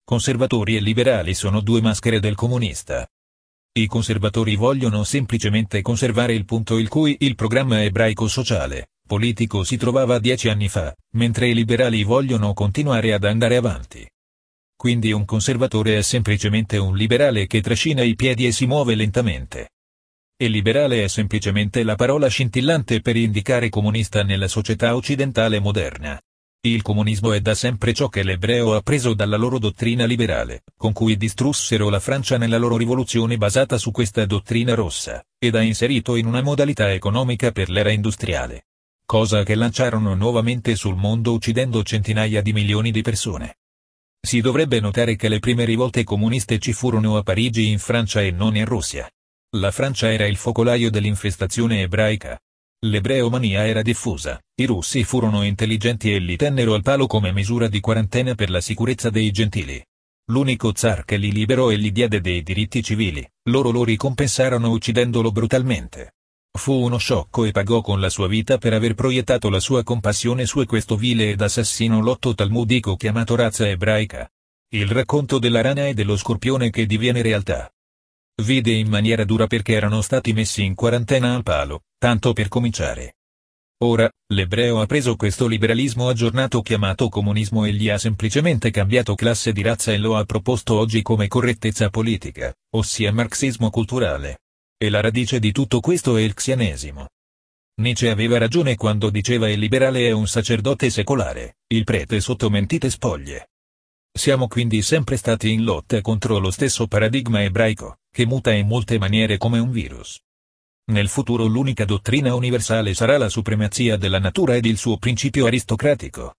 Conservatori e liberali sono due maschere del comunista. I conservatori vogliono semplicemente conservare il punto in cui il programma ebraico-sociale, politico si trovava 10 anni fa, mentre i liberali vogliono continuare ad andare avanti. Quindi un conservatore è semplicemente un liberale che trascina i piedi e si muove lentamente. E liberale è semplicemente la parola scintillante per indicare comunista nella società occidentale moderna. Il comunismo è da sempre ciò che l'ebreo ha preso dalla loro dottrina liberale, con cui distrussero la Francia nella loro rivoluzione basata su questa dottrina rossa, ed ha inserito in una modalità economica per l'era industriale. Cosa che lanciarono nuovamente sul mondo uccidendo centinaia di milioni di persone. Si dovrebbe notare che le prime rivolte comuniste ci furono a Parigi in Francia e non in Russia. La Francia era il focolaio dell'infestazione ebraica. L'ebreomania era diffusa, i russi furono intelligenti e li tennero al palo come misura di quarantena per la sicurezza dei gentili. L'unico zar che li liberò e gli diede dei diritti civili, loro lo ricompensarono uccidendolo brutalmente. Fu uno sciocco e pagò con la sua vita per aver proiettato la sua compassione su questo vile ed assassino lotto talmudico chiamato razza ebraica. Il racconto della rana e dello scorpione che diviene realtà. Vide in maniera dura perché erano stati messi in quarantena al palo, tanto per cominciare. Ora, l'ebreo ha preso questo liberalismo aggiornato chiamato comunismo e gli ha semplicemente cambiato classe di razza e lo ha proposto oggi come correttezza politica, ossia marxismo culturale. E la radice di tutto questo è il xianesimo. Nietzsche aveva ragione quando diceva il liberale è un sacerdote secolare, il prete sotto mentite spoglie. Siamo quindi sempre stati in lotta contro lo stesso paradigma ebraico, che muta in molte maniere come un virus. Nel futuro l'unica dottrina universale sarà la supremazia della natura ed il suo principio aristocratico.